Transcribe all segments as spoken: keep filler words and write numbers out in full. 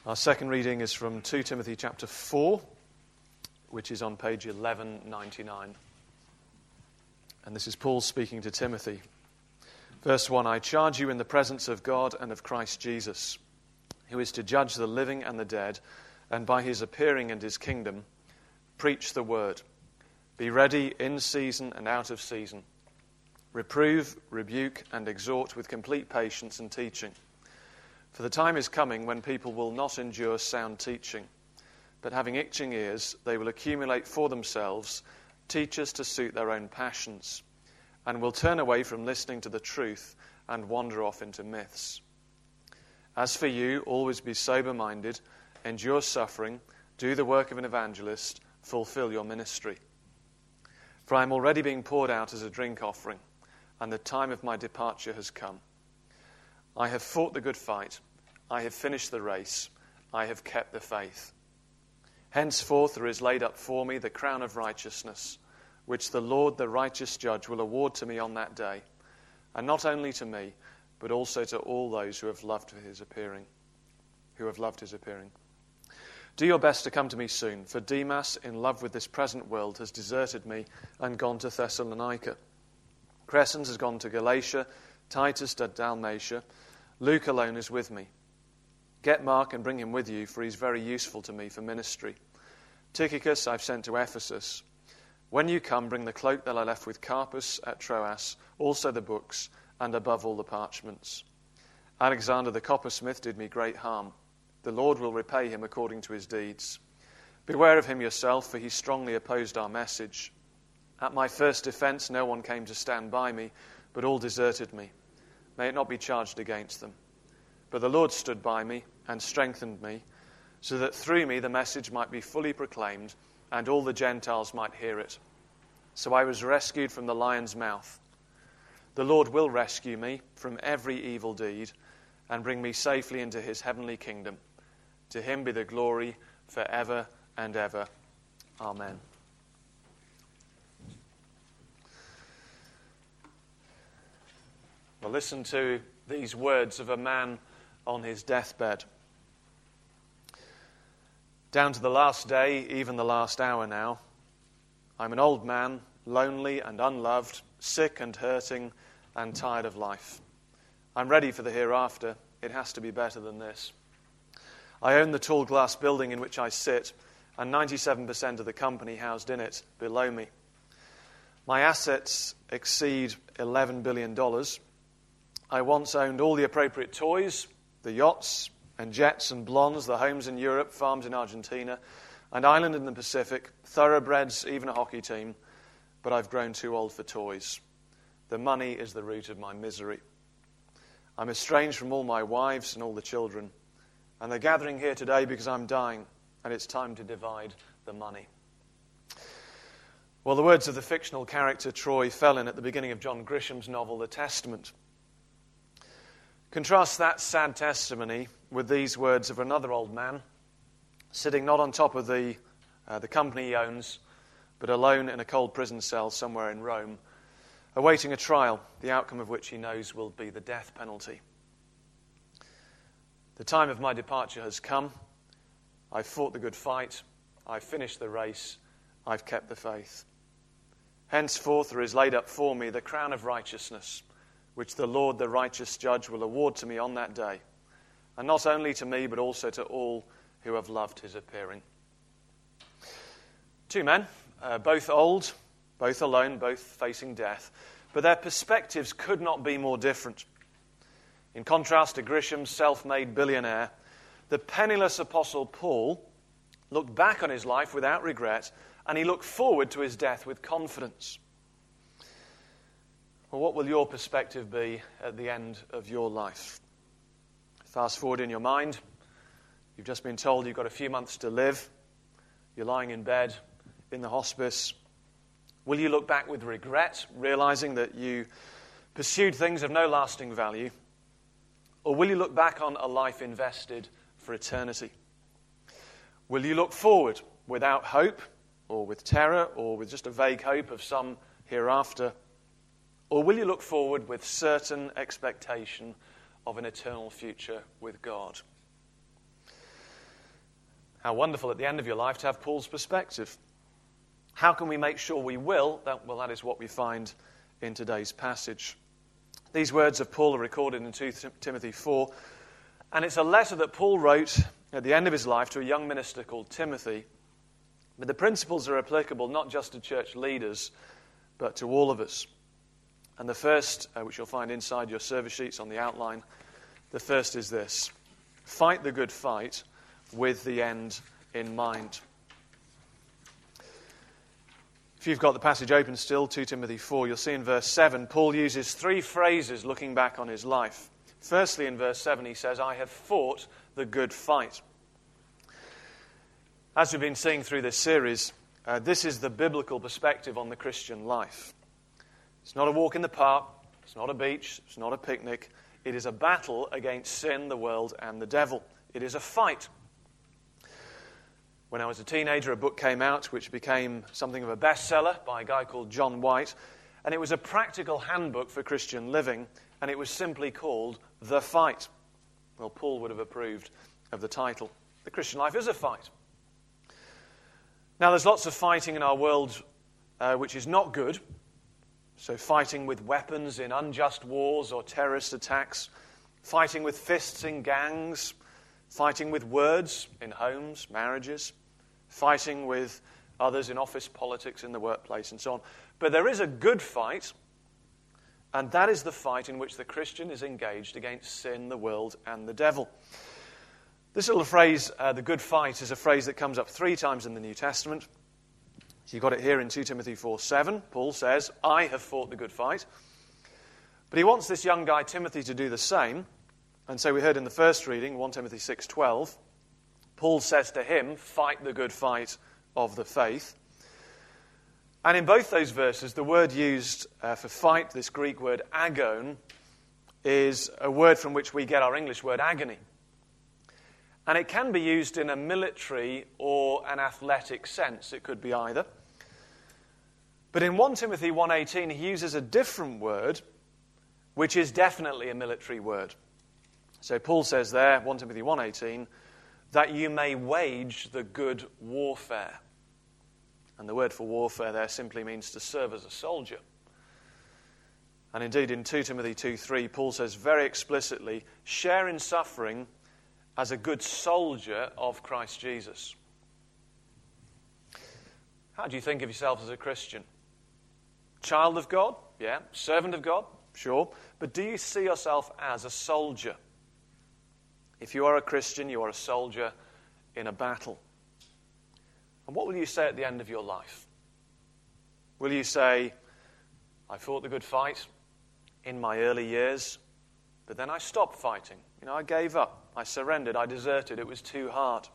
Our second reading is from Second Timothy chapter four, which is on page eleven ninety-nine. And this is Paul speaking to Timothy. Verse one, I charge you in the presence of God and of Christ Jesus, who is to judge the living and the dead, and by his appearing and his kingdom, preach the word. Be ready in season and out of season. Reprove, rebuke, and exhort with complete patience and teaching. For the time is coming when people will not endure sound teaching, but having itching ears, they will accumulate for themselves teachers to suit their own passions, and will turn away from listening to the truth and wander off into myths. As for you, always be sober-minded, endure suffering, do the work of an evangelist, fulfill your ministry. For I am already being poured out as a drink offering, and the time of my departure has come. I have fought the good fight, I have finished the race, I have kept the faith. Henceforth there is laid up for me the crown of righteousness, which the Lord, the righteous judge, will award to me on that day, and not only to me, but also to all those who have loved his appearing, who have loved his appearing. Do your best to come to me soon, for Demas, in love with this present world, has deserted me and gone to Thessalonica. Crescens has gone to Galatia, Titus to Dalmatia. Luke alone is with me. Get Mark and bring him with you, for he's very useful to me for ministry. Tychicus I've sent to Ephesus. When you come, bring the cloak that I left with Carpus at Troas, also the books, and above all the parchments. Alexander the coppersmith did me great harm. The Lord will repay him according to his deeds. Beware of him yourself, for he strongly opposed our message. At my first defense, no one came to stand by me, but all deserted me. May it not be charged against them. But the Lord stood by me and strengthened me, so that through me the message might be fully proclaimed, and all the Gentiles might hear it. So I was rescued from the lion's mouth. The Lord will rescue me from every evil deed, and bring me safely into his heavenly kingdom. To him be the glory forever and ever. Amen. Well, listen to these words of a man on his deathbed. Down to the last day, even the last hour now, I'm an old man, lonely and unloved, sick and hurting, and tired of life. I'm ready for the hereafter. It has to be better than this. I own the tall glass building in which I sit, and ninety-seven percent of the company housed in it below me. My assets exceed eleven billion dollars. I once owned all the appropriate toys, the yachts and jets and blondes, the homes in Europe, farms in Argentina, an island in the Pacific, thoroughbreds, even a hockey team. But I've grown too old for toys. The money is the root of my misery. I'm estranged from all my wives and all the children. And they're gathering here today because I'm dying, and it's time to divide the money. Well, the words of the fictional character Troy Fellin at the beginning of John Grisham's novel, The Testament. Contrast that sad testimony with these words of another old man, sitting not on top of the, uh, the company he owns, but alone in a cold prison cell somewhere in Rome, awaiting a trial, the outcome of which he knows will be the death penalty. The time of my departure has come. I've fought the good fight. I've finished the race. I've kept the faith. Henceforth there is laid up for me the crown of righteousness, which the Lord, the righteous judge, will award to me on that day, and not only to me, but also to all who have loved his appearing. Two men, uh, both old, both alone, both facing death, but their perspectives could not be more different. In contrast to Grisham's self-made billionaire, the penniless apostle Paul looked back on his life without regret, and he looked forward to his death with confidence. Well, what will your perspective be at the end of your life? Fast forward in your mind. You've just been told you've got a few months to live. You're lying in bed in the hospice. Will you look back with regret, realizing that you pursued things of no lasting value? Or will you look back on a life invested for eternity? Will you look forward without hope, or with terror, or with just a vague hope of some hereafter? Or will you look forward with certain expectation of an eternal future with God? How wonderful at the end of your life to have Paul's perspective. How can we make sure we will? That, well, that is what we find in today's passage. These words of Paul are recorded in Second Timothy four, and it's a letter that Paul wrote at the end of his life to a young minister called Timothy. But the principles are applicable not just to church leaders, but to all of us. And the first, uh, which you'll find inside your service sheets on the outline, the first is this: fight the good fight with the end in mind. If you've got the passage open still, Second Timothy four, you'll see in verse seven, Paul uses three phrases looking back on his life. Firstly, in verse seven, he says, I have fought the good fight. As we've been seeing through this series, uh, this is the biblical perspective on the Christian life. It's not a walk in the park, it's not a beach, it's not a picnic. It is a battle against sin, the world, and the devil. It is a fight. When I was a teenager, a book came out which became something of a bestseller by a guy called John White, and it was a practical handbook for Christian living, and it was simply called The Fight. Well, Paul would have approved of the title. The Christian life is a fight. Now, there's lots of fighting in our world uh, which is not good. So fighting with weapons in unjust wars or terrorist attacks, fighting with fists in gangs, fighting with words in homes, marriages, fighting with others in office politics, in the workplace, and so on. But there is a good fight, and that is the fight in which the Christian is engaged against sin, the world, and the devil. This little phrase, uh, the good fight, is a phrase that comes up three times in the New Testament. So you've got it here in Second Timothy four seven. Paul says, I have fought the good fight. But he wants this young guy, Timothy, to do the same. And so we heard in the first reading, First Timothy six twelve, Paul says to him, fight the good fight of the faith. And in both those verses, the word used uh, for fight, this Greek word agon, is a word from which we get our English word agony. And it can be used in a military or an athletic sense. It could be either. But in First Timothy one eighteen, he uses a different word, which is definitely a military word. So Paul says there, First Timothy one eighteen, that you may wage the good warfare. And the word for warfare there simply means to serve as a soldier. And indeed, in Second Timothy two three, Paul says very explicitly, share in suffering as a good soldier of Christ Jesus. How do you think of yourself as a Christian? Child of God? Yeah. Servant of God? Sure. But do you see yourself as a soldier? If you are a Christian, you are a soldier in a battle. And what will you say at the end of your life? Will you say, I fought the good fight in my early years, but then I stopped fighting. You know, I gave up. I surrendered. I deserted. It was too hard.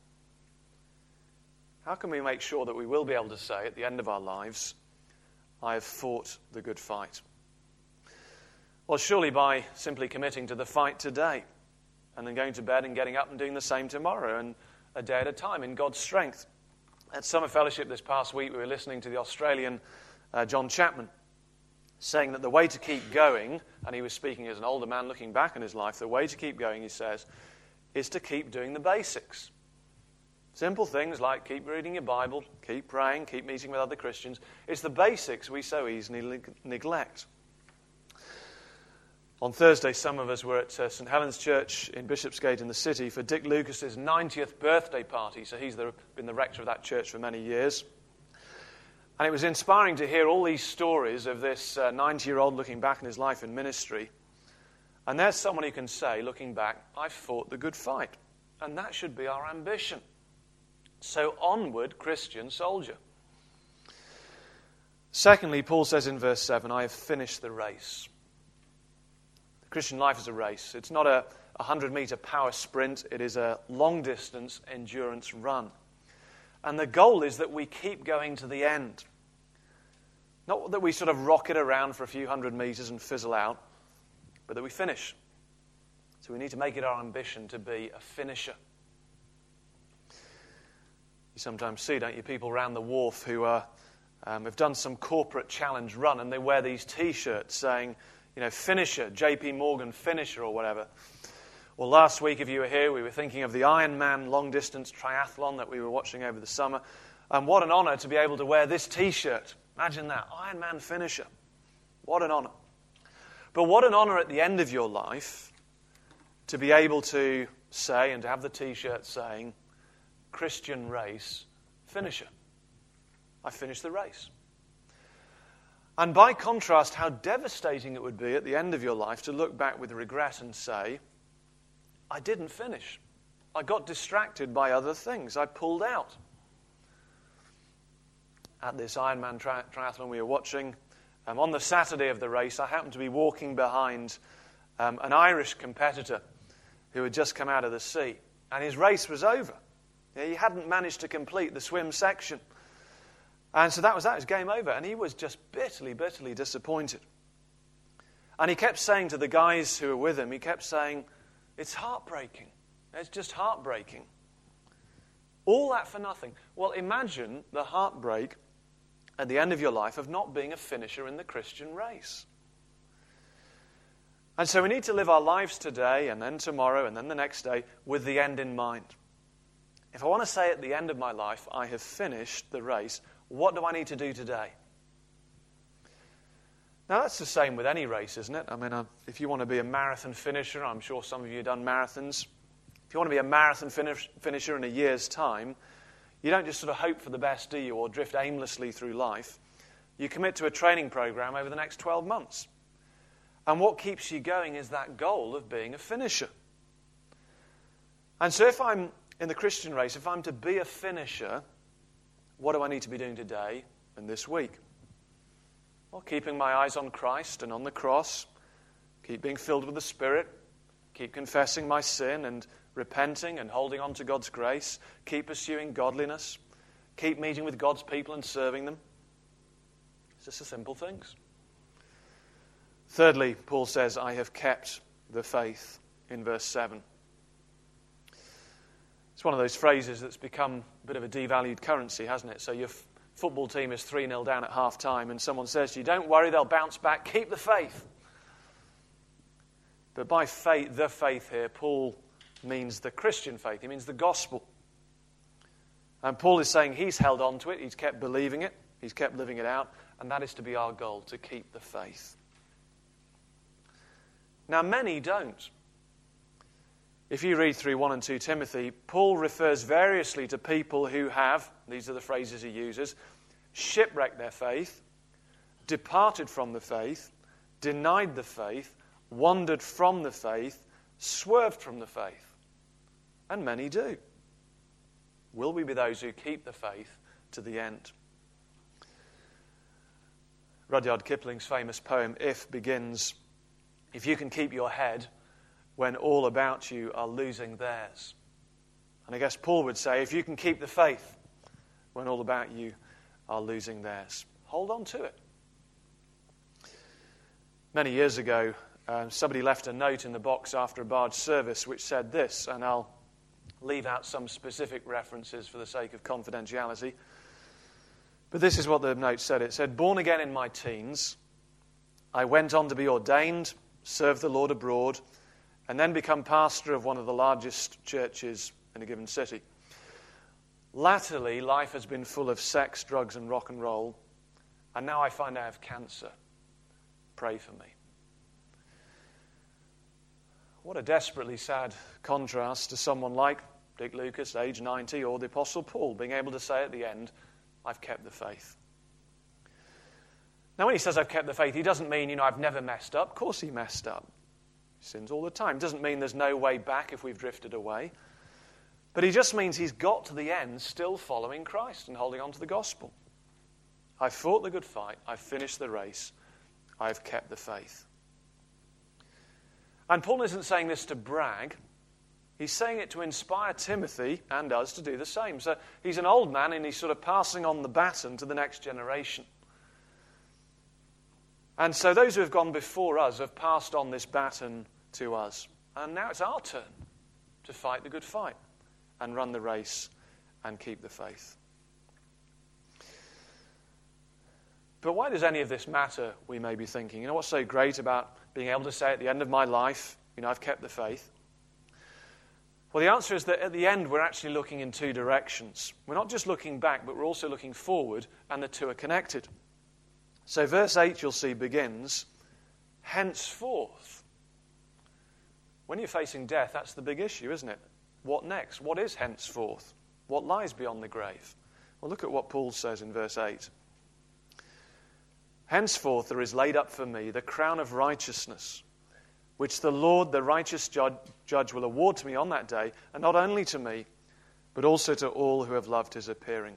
How can we make sure that we will be able to say at the end of our lives, I have fought the good fight? Well, surely by simply committing to the fight today and then going to bed and getting up and doing the same tomorrow and a day at a time in God's strength. At Summer Fellowship this past week, we were listening to the Australian uh, John Chapman saying that the way to keep going, and he was speaking as an older man looking back on his life, the way to keep going, he says, is to keep doing the basics. Simple things like keep reading your Bible, keep praying, keep meeting with other Christians. It's the basics we so easily neglect. On Thursday, some of us were at uh, St Helen's Church in Bishopsgate in the city for Dick Lucas's ninetieth birthday party. So he's the, been the rector of that church for many years. And it was inspiring to hear all these stories of this uh, ninety-year-old looking back on his life in ministry. And there's someone who can say, looking back, I've fought the good fight. And that should be our ambition. So onward, Christian soldier. Secondly, Paul says in verse seven, I have finished the race. The Christian life is a race. It's not a hundred-meter power sprint. It is a long-distance endurance run. And the goal is that we keep going to the end. Not that we sort of rocket around for a few hundred meters and fizzle out, but that we finish. So we need to make it our ambition to be a finisher. You sometimes see, don't you, people around the wharf who are, um, have done some corporate challenge run and they wear these T-shirts saying, you know, finisher, J P Morgan finisher or whatever. Well, last week, if you were here, we were thinking of the Ironman long-distance triathlon that we were watching over the summer. And what an honor to be able to wear this T-shirt. Imagine that, Ironman finisher. What an honor. But what an honor at the end of your life to be able to say and to have the T-shirt saying, Christian race finisher. I finished the race. And by contrast, how devastating it would be at the end of your life to look back with regret and say, I didn't finish. I got distracted by other things. I pulled out. At this Ironman tri- triathlon we were watching, um, on the Saturday of the race, I happened to be walking behind um, an Irish competitor who had just come out of the sea. And his race was over. You know, he hadn't managed to complete the swim section. And so that was that. It was game over. And he was just bitterly, bitterly disappointed. And he kept saying to the guys who were with him, he kept saying, it's heartbreaking. It's just heartbreaking. All that for nothing. Well, imagine the heartbreak at the end of your life of not being a finisher in the Christian race. And so we need to live our lives today and then tomorrow and then the next day with the end in mind. If I want to say at the end of my life, I have finished the race, what do I need to do today? Now, that's the same with any race, isn't it? I mean, uh, if you want to be a marathon finisher, I'm sure some of you have done marathons. If you want to be a marathon finish, finisher in a year's time, you don't just sort of hope for the best, do you, or drift aimlessly through life. You commit to a training program over the next twelve months. And what keeps you going is that goal of being a finisher. And so if I'm in the Christian race, if I'm to be a finisher, what do I need to be doing today and this week? Well, keeping my eyes on Christ and on the cross, keep being filled with the Spirit, keep confessing my sin and repenting and holding on to God's grace, keep pursuing godliness, keep meeting with God's people and serving them. It's just the simple things. Thirdly, Paul says, I have kept the faith in verse seven. It's one of those phrases that's become a bit of a devalued currency, hasn't it? So your f- football team is three nil down at half time and someone says to you, don't worry, they'll bounce back, keep the faith. But by faith, the faith here, Paul means the Christian faith. He means the gospel. And Paul is saying he's held on to it, he's kept believing it, he's kept living it out, and that is to be our goal, to keep the faith. Now, many don't. If you read through First and Second Timothy, Paul refers variously to people who have, these are the phrases he uses, shipwrecked their faith, departed from the faith, denied the faith, wandered from the faith, swerved from the faith. And many do. Will we be those who keep the faith to the end? Rudyard Kipling's famous poem, If, begins, if you can keep your head when all about you are losing theirs. And I guess Paul would say, if you can keep the faith when all about you are losing theirs, hold on to it. Many years ago, uh, somebody left a note in the box after a barge service which said this, and I'll leave out some specific references for the sake of confidentiality. But this is what the note said. It said, born again in my teens, I went on to be ordained, serve the Lord abroad, and then become pastor of one of the largest churches in a given city. Latterly, life has been full of sex, drugs, and rock and roll, and now I find I have cancer. Pray for me. What a desperately sad contrast to someone like Dick Lucas, age ninety, or the Apostle Paul, being able to say at the end, I've kept the faith. Now, when he says I've kept the faith, he doesn't mean, you know, I've never messed up. Of course he messed up. He sins all the time. Doesn't mean there's no way back if we've drifted away. But he just means he's got to the end still following Christ and holding on to the gospel. I've fought the good fight. I've finished the race. I've kept the faith. And Paul isn't saying this to brag. He's saying it to inspire Timothy and us to do the same. So he's an old man and he's sort of passing on the baton to the next generation. And so those who have gone before us have passed on this baton to us. And now it's our turn to fight the good fight and run the race and keep the faith. But why does any of this matter, we may be thinking? You know, what's so great about being able to say at the end of my life, you know, I've kept the faith? Well, the answer is that at the end, we're actually looking in two directions. We're not just looking back, but we're also looking forward, and the two are connected. So verse eight, you'll see, begins, henceforth. When you're facing death, that's the big issue, isn't it? What next? What is henceforth? What lies beyond the grave? Well, look at what Paul says in verse eight. Henceforth there is laid up for me the crown of righteousness, which the Lord, the righteous judge, judge, will award to me on that day, and not only to me, but also to all who have loved his appearing.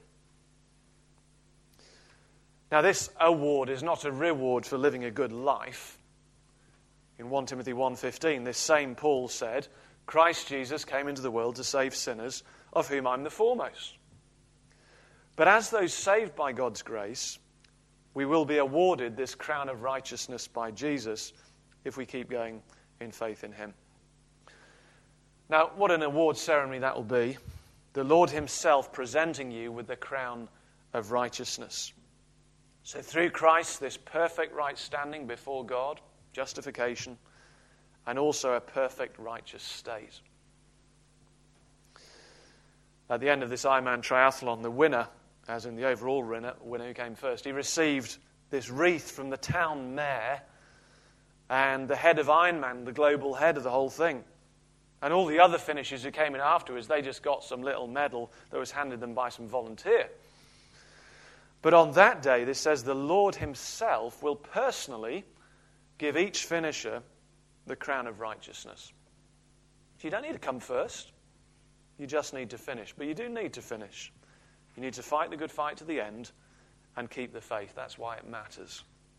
Now, this award is not a reward for living a good life. In First Timothy one fifteen, this same Paul said, Christ Jesus came into the world to save sinners, of whom I'm the foremost. But as those saved by God's grace, we will be awarded this crown of righteousness by Jesus if we keep going in faith in him. Now, what an award ceremony that will be. The Lord himself presenting you with the crown of righteousness. So through Christ, this perfect right standing before God, justification, and also a perfect righteous state. At the end of this Ironman triathlon, the winner, as in the overall winner, winner who came first, he received this wreath from the town mayor and the head of Ironman, the global head of the whole thing. And all the other finishers who came in afterwards, they just got some little medal that was handed them by some volunteer. But on that day, this says, the Lord himself will personally give each finisher the crown of righteousness. So you don't need to come first. You just need to finish. But you do need to finish. You need to fight the good fight to the end and keep the faith. That's why it matters.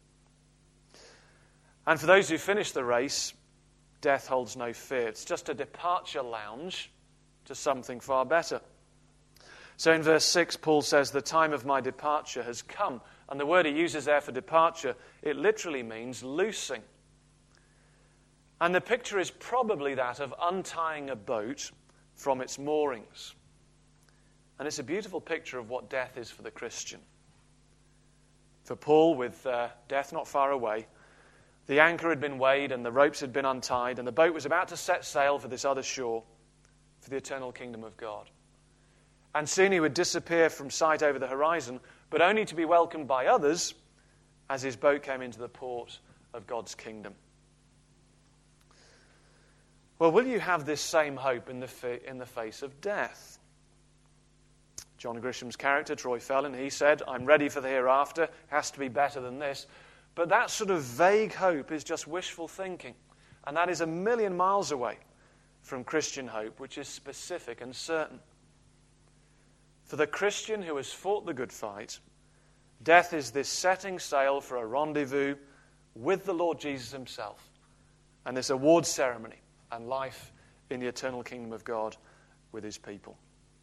And for those who finish the race, death holds no fear. It's just a departure lounge to something far better. So in verse six, Paul says, the time of my departure has come. And the word he uses there for departure, it literally means loosing. And the picture is probably that of untying a boat from its moorings. And it's a beautiful picture of what death is for the Christian. For Paul, with uh, death not far away, the anchor had been weighed and the ropes had been untied, and the boat was about to set sail for this other shore, for the eternal kingdom of God. And soon he would disappear from sight over the horizon, but only to be welcomed by others as his boat came into the port of God's kingdom. Well, will you have this same hope in the fa- in the face of death? John Grisham's character, Troy Fellin, he said, I'm ready for the hereafter, has to be better than this. But that sort of vague hope is just wishful thinking. And that is a million miles away from Christian hope, which is specific and certain. For the Christian who has fought the good fight, death is this setting sail for a rendezvous with the Lord Jesus himself, and this award ceremony and life in the eternal kingdom of God with his people.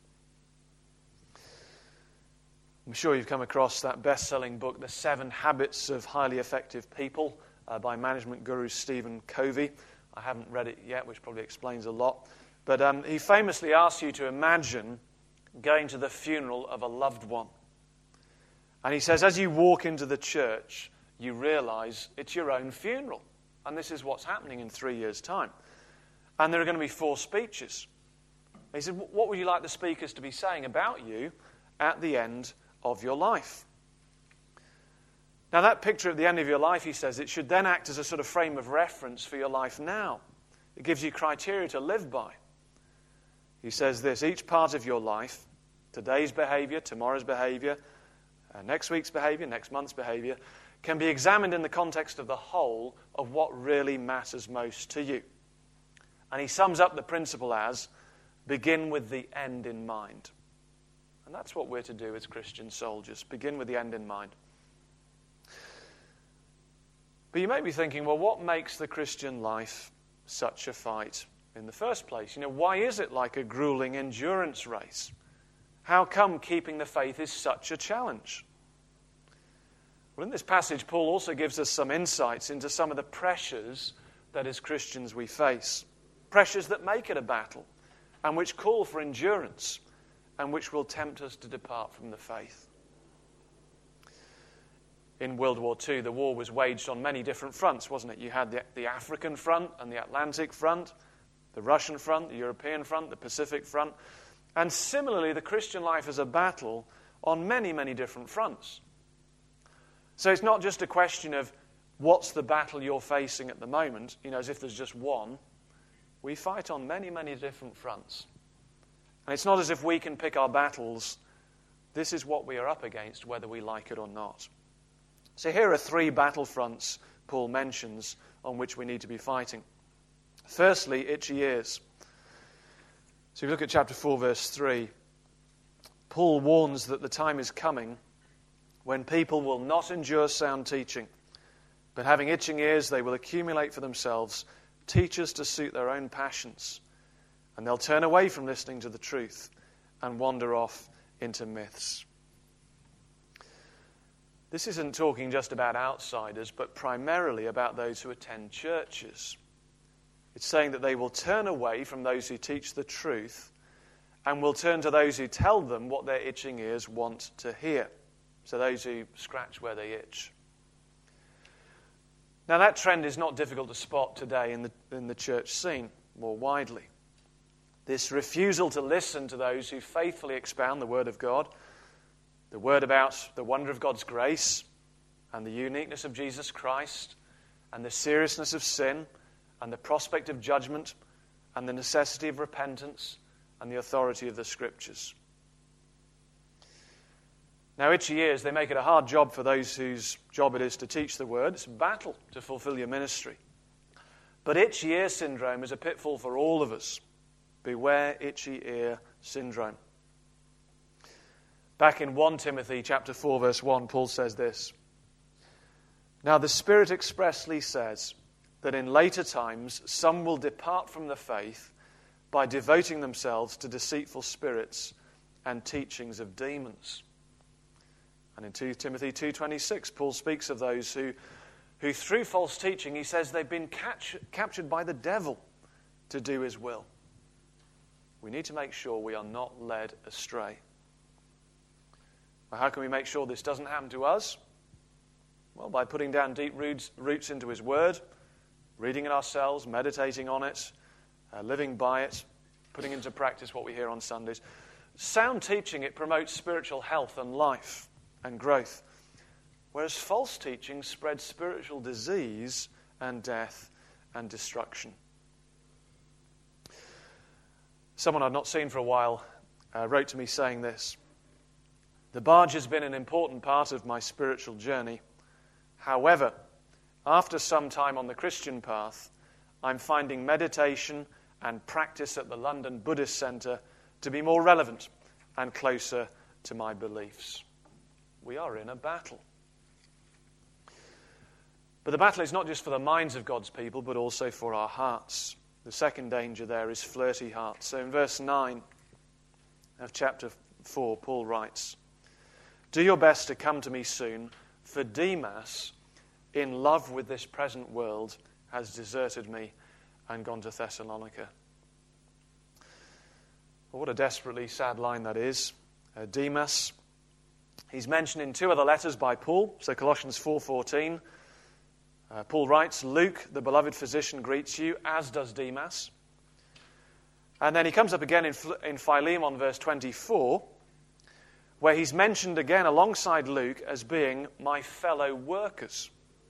I'm sure you've come across that best-selling book, The Seven Habits of Highly Effective People, uh, by management guru Stephen Covey. I haven't read it yet, which probably explains a lot. But um, he famously asks you to imagine going to the funeral of a loved one. And he says, as you walk into the church, you realize it's your own funeral. And this is what's happening in three years' time. And there are going to be four speeches. He said, what would you like the speakers to be saying about you at the end of your life? Now, that picture at the end of your life, he says, it should then act as a sort of frame of reference for your life now. It gives you criteria to live by. He says this, each part of your life, today's behavior, tomorrow's behavior, uh, next week's behavior, next month's behavior, can be examined in the context of the whole of what really matters most to you. And he sums up the principle as, begin with the end in mind. And that's what we're to do as Christian soldiers, begin with the end in mind. But you may be thinking, well, what makes the Christian life such a fight in the first place? You know, why is it like a grueling endurance race? How come keeping the faith is such a challenge? Well, in this passage, Paul also gives us some insights into some of the pressures that as Christians we face. Pressures that make it a battle and which call for endurance and which will tempt us to depart from the faith. In World War Two, the war was waged on many different fronts, wasn't it? You had the, the African front and the Atlantic front. The Russian front, the European front, the Pacific front. And similarly, the Christian life is a battle on many, many different fronts. So it's not just a question of what's the battle you're facing at the moment, you know, as if there's just one. We fight on many, many different fronts. And it's not as if we can pick our battles. This is what we are up against, whether we like it or not. So here are three battle fronts Paul mentions on which we need to be fighting. Firstly, itchy ears. So if you look at chapter four, verse three, Paul warns that the time is coming when people will not endure sound teaching, but having itching ears, they will accumulate for themselves teachers to suit their own passions, and they'll turn away from listening to the truth and wander off into myths. This isn't talking just about outsiders, but primarily about those who attend churches. It's saying that they will turn away from those who teach the truth and will turn to those who tell them what their itching ears want to hear. So those who scratch where they itch. Now that trend is not difficult to spot today in the, in the church scene more widely. This refusal to listen to those who faithfully expound the Word of God, the word about the wonder of God's grace and the uniqueness of Jesus Christ and the seriousness of sin and the prospect of judgment and the necessity of repentance and the authority of the Scriptures. Now, itchy ears, they make it a hard job for those whose job it is to teach the Word. It's a battle to fulfill your ministry. But itchy ear syndrome is a pitfall for all of us. Beware itchy ear syndrome. Back in First Timothy chapter four, verse one, Paul says this. Now the Spirit expressly says that in later times some will depart from the faith by devoting themselves to deceitful spirits and teachings of demons. And in Second Timothy two twenty-six, Paul speaks of those who, who through false teaching, he says they've been catch, captured by the devil to do his will. We need to make sure we are not led astray. Well, how can we make sure this doesn't happen to us? Well, by putting down deep roots, roots into his word, reading it ourselves, meditating on it, uh, living by it, putting into practice what we hear on Sundays. Sound teaching, it promotes spiritual health and life and growth, whereas false teaching spreads spiritual disease and death and destruction. Someone I'd not seen for a while uh, wrote to me saying this. The barge has been an important part of my spiritual journey. However, after some time on the Christian path, I'm finding meditation and practice at the London Buddhist Centre to be more relevant and closer to my beliefs. We are in a battle. But the battle is not just for the minds of God's people, but also for our hearts. The second danger there is flirty hearts. So in verse nine of chapter four, Paul writes, do your best to come to me soon, for Demas, in love with this present world, has deserted me and gone to Thessalonica. Well, what a desperately sad line that is. Uh, Demas, he's mentioned in two other letters by Paul. So Colossians four fourteen, uh, Paul writes, Luke, the beloved physician, greets you, as does Demas. And then he comes up again in, in Philemon, verse twenty-four, where he's mentioned again alongside Luke as being my fellow workers.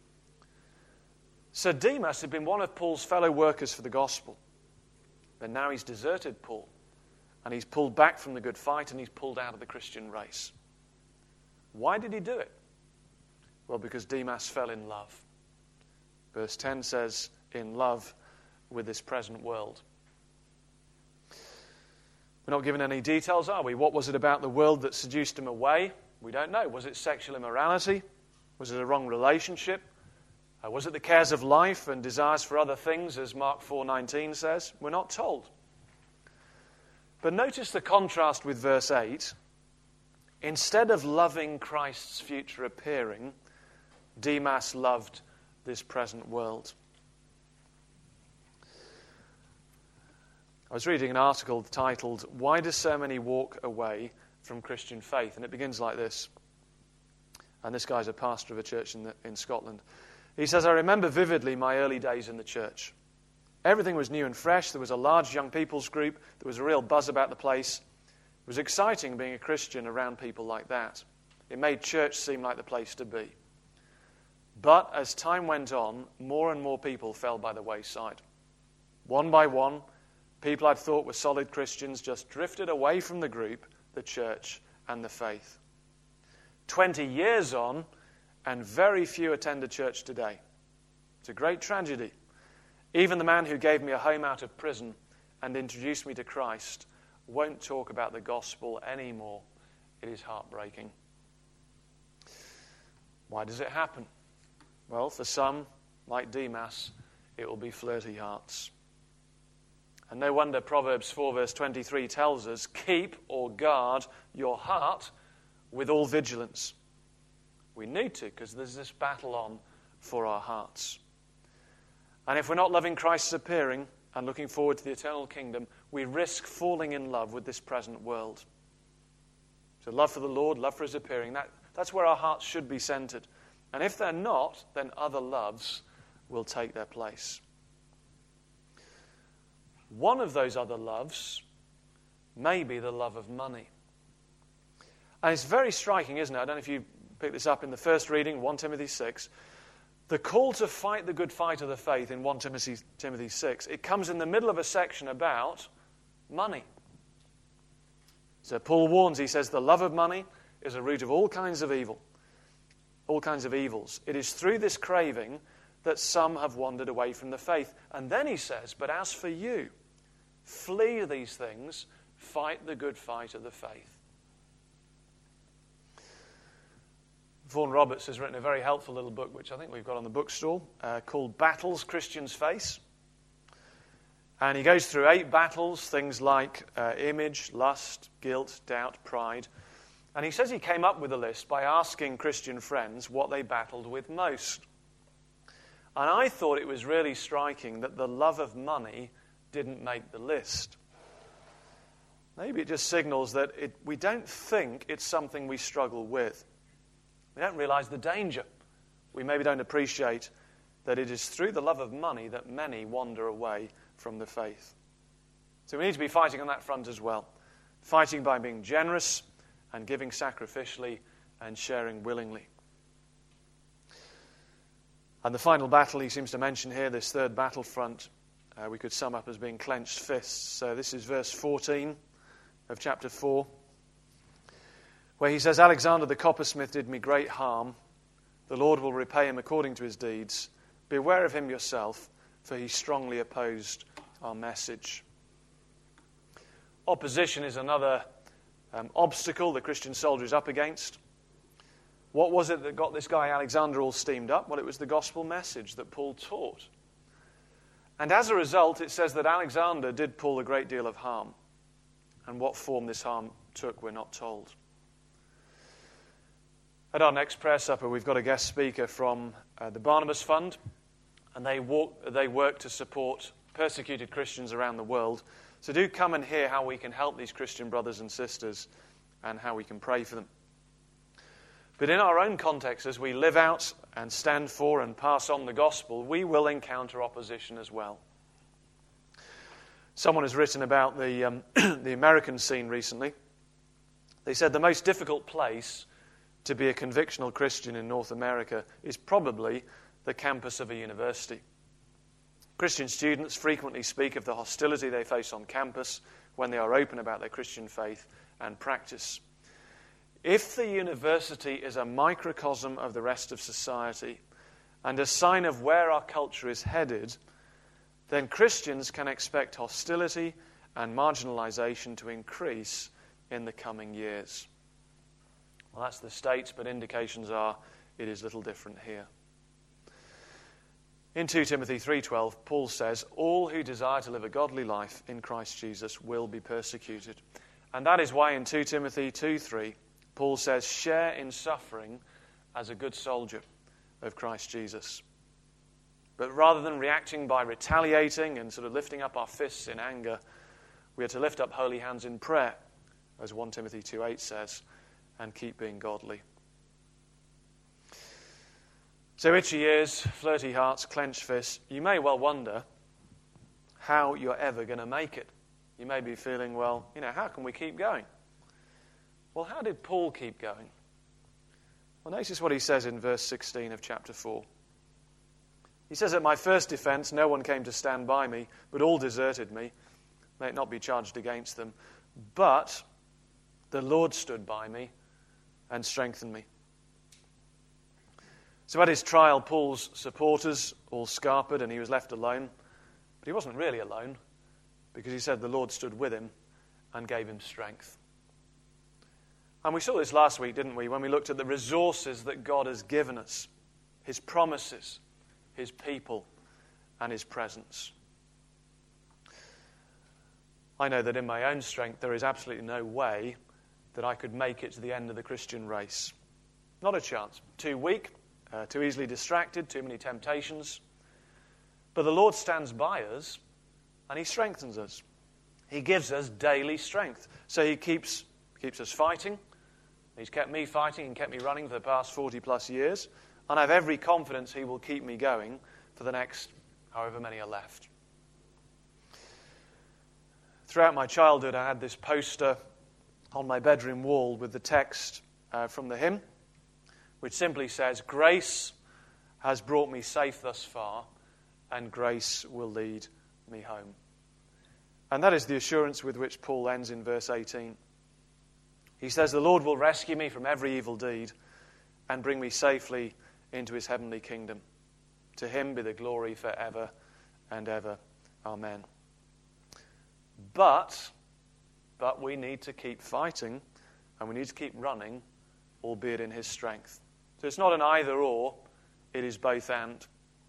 So Demas had been one of Paul's fellow workers for the gospel. But now he's deserted Paul. And he's pulled back from the good fight and he's pulled out of the Christian race. Why did he do it? Well, because Demas fell in love. Verse ten says, in love with this present world. We're not given any details, are we? What was it about the world that seduced him away? We don't know. Was it sexual immorality? Was it a wrong relationship? Uh, was it the cares of life and desires for other things, as Mark four nineteen says? We're not told. But notice the contrast with verse eight. Instead of loving Christ's future appearing, Demas loved this present world. I was reading an article titled, Why Do So Many Walk Away from Christian Faith? And it begins like this. And this guy's a pastor of a church in, the, in Scotland. He says, I remember vividly my early days in the church. Everything was new and fresh. There was a large young people's group. There was a real buzz about the place. It was exciting being a Christian around people like that. It made church seem like the place to be. But as time went on, more and more people fell by the wayside. One by one, people I'd thought were solid Christians just drifted away from the group, the church, and the faith. Twenty years on, and very few attend a church today. It's a great tragedy. Even the man who gave me a home out of prison and introduced me to Christ won't talk about the gospel anymore. It is heartbreaking. Why does it happen? Well, for some, like Demas, it will be flirty hearts. And no wonder Proverbs four verse twenty-three tells us, keep or guard your heart with all vigilance. We need to, because there's this battle on for our hearts. And if we're not loving Christ's appearing and looking forward to the eternal kingdom, we risk falling in love with this present world. So love for the Lord, love for his appearing, that, that's where our hearts should be centered. And if they're not, then other loves will take their place. One of those other loves may be the love of money. And it's very striking, isn't it? I don't know if you picked this up in the first reading, First Timothy six. The call to fight the good fight of the faith in First Timothy, Timothy six, it comes in the middle of a section about money. So Paul warns, he says, the love of money is a root of all kinds of evil. All kinds of evils. It is through this craving that some have wandered away from the faith. And then he says, but as for you, flee these things, fight the good fight of the faith. Vaughan Roberts has written a very helpful little book, which I think we've got on the bookstall, uh, called Battles Christians Face. And he goes through eight battles, things like uh, image, lust, guilt, doubt, pride. And he says he came up with a list by asking Christian friends what they battled with most. And I thought it was really striking that the love of money didn't make the list. Maybe it just signals that it, we don't think it's something we struggle with. We don't realize the danger. We maybe don't appreciate that it is through the love of money that many wander away from the faith. So we need to be fighting on that front as well. Fighting by being generous and giving sacrificially and sharing willingly. And the final battle he seems to mention here, this third battlefront, uh, we could sum up as being clenched fists. So this is verse fourteen of chapter four, where he says, Alexander the coppersmith did me great harm. The Lord will repay him according to his deeds. Beware of him yourself, for he strongly opposed our message. Opposition is another um, obstacle the Christian soldier is up against. What was it that got this guy Alexander all steamed up? Well, it was the gospel message that Paul taught. And as a result, it says that Alexander did Paul a great deal of harm. And what form this harm took, we're not told. At our next prayer supper, we've got a guest speaker from uh, the Barnabas Fund, and they, walk, they work to support persecuted Christians around the world. So do come and hear how we can help these Christian brothers and sisters and how we can pray for them. But in our own context, as we live out and stand for and pass on the gospel, we will encounter opposition as well. Someone has written about the, um, the American scene recently. They said the most difficult place to be a convictional Christian in North America is probably the campus of a university. Christian students frequently speak of the hostility they face on campus when they are open about their Christian faith and practice. If the university is a microcosm of the rest of society and a sign of where our culture is headed, then Christians can expect hostility and marginalization to increase in the coming years. Well, that's the States, but indications are it is little different here. In Second Timothy three twelve, Paul says, all who desire to live a godly life in Christ Jesus will be persecuted. And that is why in Second Timothy two three, Paul says, share in suffering as a good soldier of Christ Jesus. But rather than reacting by retaliating and sort of lifting up our fists in anger, we are to lift up holy hands in prayer, as First Timothy two eight says, and keep being godly. So itchy ears, flirty hearts, clenched fists. You may well wonder, how you're ever going to make it. You may be feeling, well, you know, how can we keep going? Well, how did Paul keep going? Well, notice what he says in verse sixteen of chapter four. He says, "At my first defense, no one came to stand by me, but all deserted me. May it not be charged against them. But the Lord stood by me and strengthened me." So at his trial, Paul's supporters all scarpered and he was left alone. But he wasn't really alone, because he said the Lord stood with him and gave him strength. And we saw this last week, didn't we, when we looked at the resources that God has given us, his promises, his people, and his presence. I know that in my own strength there is absolutely no way that I could make it to the end of the Christian race. Not a chance. Too weak, uh, too easily distracted, too many temptations. But the Lord stands by us and he strengthens us. He gives us daily strength. So he keeps, keeps us fighting. He's kept me fighting and kept me running for the past forty plus years. And I have every confidence he will keep me going for the next however many are left. Throughout my childhood, I had this poster on my bedroom wall with the text uh, from the hymn, which simply says, "Grace has brought me safe thus far, and grace will lead me home." And that is the assurance with which Paul ends in verse eighteen. He says, "The Lord will rescue me from every evil deed and bring me safely into his heavenly kingdom. To him be the glory forever and ever. Amen." But, but we need to keep fighting and we need to keep running, albeit in his strength. So it's not an either or, it is both and.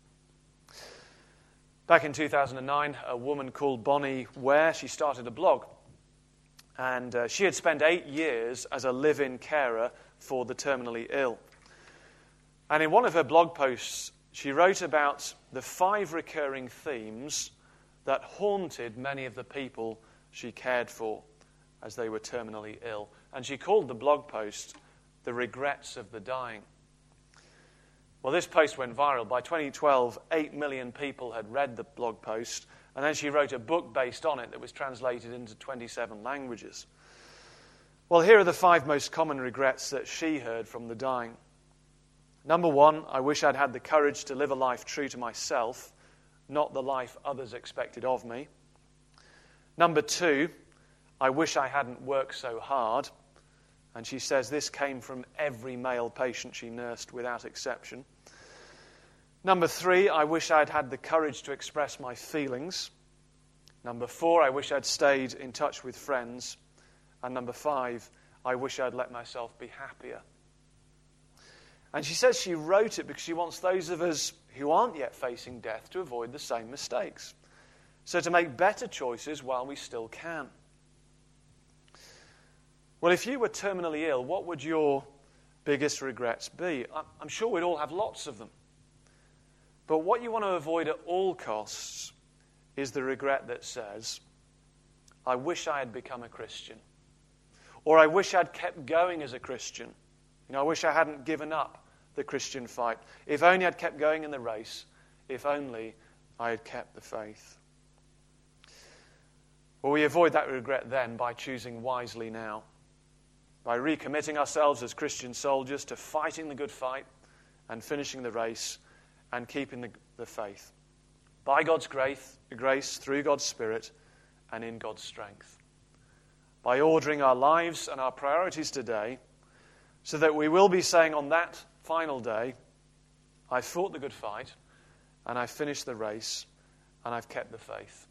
Back in two thousand nine, a woman called Bonnie Ware, she started a blog. And uh, she had spent eight years as a live-in carer for the terminally ill. And in one of her blog posts, she wrote about the five recurring themes that haunted many of the people she cared for as they were terminally ill. And she called the blog post, "The Regrets of the Dying." Well, this post went viral. By twenty twelve, eight million people had read the blog post, and then she wrote a book based on it that was translated into twenty-seven languages. Well, here are the five most common regrets that she heard from the dying. Number one, "I wish I'd had the courage to live a life true to myself, not the life others expected of me." Number two, "I wish I hadn't worked so hard." And she says this came from every male patient she nursed without exception. Number three, "I wish I'd had the courage to express my feelings." Number four, "I wish I'd stayed in touch with friends." And number five, "I wish I'd let myself be happier." And she says she wrote it because she wants those of us who aren't yet facing death to avoid the same mistakes. So to make better choices while we still can. Well, if you were terminally ill, what would your biggest regrets be? I'm sure we'd all have lots of them. But what you want to avoid at all costs is the regret that says, "I wish I had become a Christian." Or, "I wish I'd kept going as a Christian. You know, I wish I hadn't given up the Christian fight. If only I'd kept going in the race. If only I had kept the faith." Well, we avoid that regret then by choosing wisely now. By recommitting ourselves as Christian soldiers to fighting the good fight and finishing the race and keeping the, the faith. By God's grace, grace, through God's Spirit, and in God's strength. By ordering our lives and our priorities today so that we will be saying on that final day, "I fought the good fight, and I finished the race, and I've kept the faith."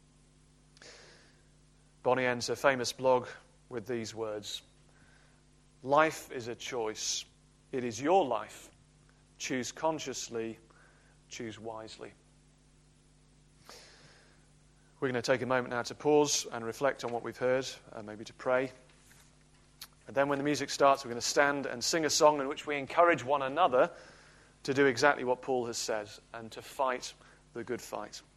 Bonnie ends her famous blog with these words: "Life is a choice. It is your life. Choose consciously, choose wisely." We're going to take a moment now to pause and reflect on what we've heard, and maybe to pray. And then when the music starts, we're going to stand and sing a song in which we encourage one another to do exactly what Paul has said and to fight the good fight.